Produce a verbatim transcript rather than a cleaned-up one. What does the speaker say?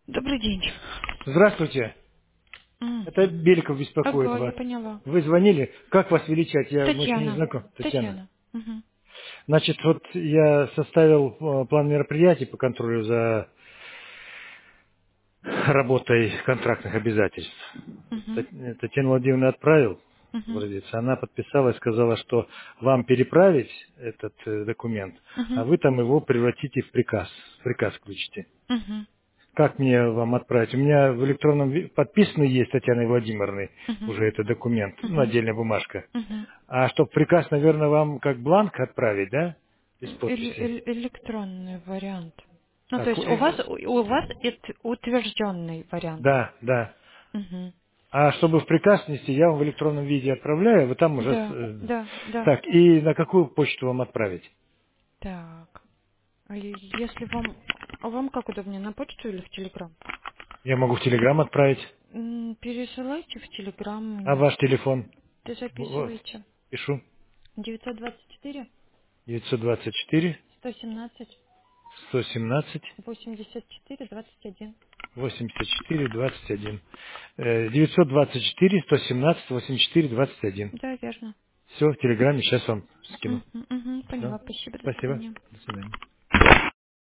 Добрый день. Здравствуйте. М. Это Беликов беспокоит Ага, я вас. поняла. Вы звонили. Как вас величать? Я, мы еще не Татьяна. знаком. Татьяна. Татьяна. Мгм. Значит, вот я составил э, план мероприятий по контролю за работой контрактных обязательств. Мгм. Тат- э, Татьяна Владимировна отправил Мгм. образец. Она подписала и сказала, что вам переправить этот э, документ, а Мгм. вы там его превратите в приказ. В приказ включите. Мгм. Как мне вам отправить? У меня в электронном ви- подписанный есть Татьяной Владимировной Мгм. уже этот документ, ну, Мгм. отдельная бумажка. Мгм. А чтобы приказ, наверное, вам как бланк отправить, да? Без Эле- подписи. эле- электронный вариант. Ну, то Так, есть у вас э, у вас это утвержденный вариант. да, да. Мгм. А чтобы в приказ нести, я вам в электронном виде отправляю, вы там уже... с- Да, э, да, да. Так, и на какую почту вам отправить? Так. А е- если вам... А вам как удобнее, на почту или в Телеграм? Я могу в Телеграм отправить. М, Пересылайте в Телеграм А мне. ваш телефон? Ты В- в- записываете. Пишу. девятьсот двадцать четыре девятьсот двадцать четыре сто семнадцать сто семнадцать восемьдесят четыре двадцать один. восемьдесят четыре двадцать один. Э, девятьсот двадцать четыре сто семнадцать восемьдесят четыре двадцать один. Да, верно. Все, в Телеграме сейчас вам скину. Мгм, мгм, Все. поняла. Спасибо. До Спасибо. свидания. До свидания.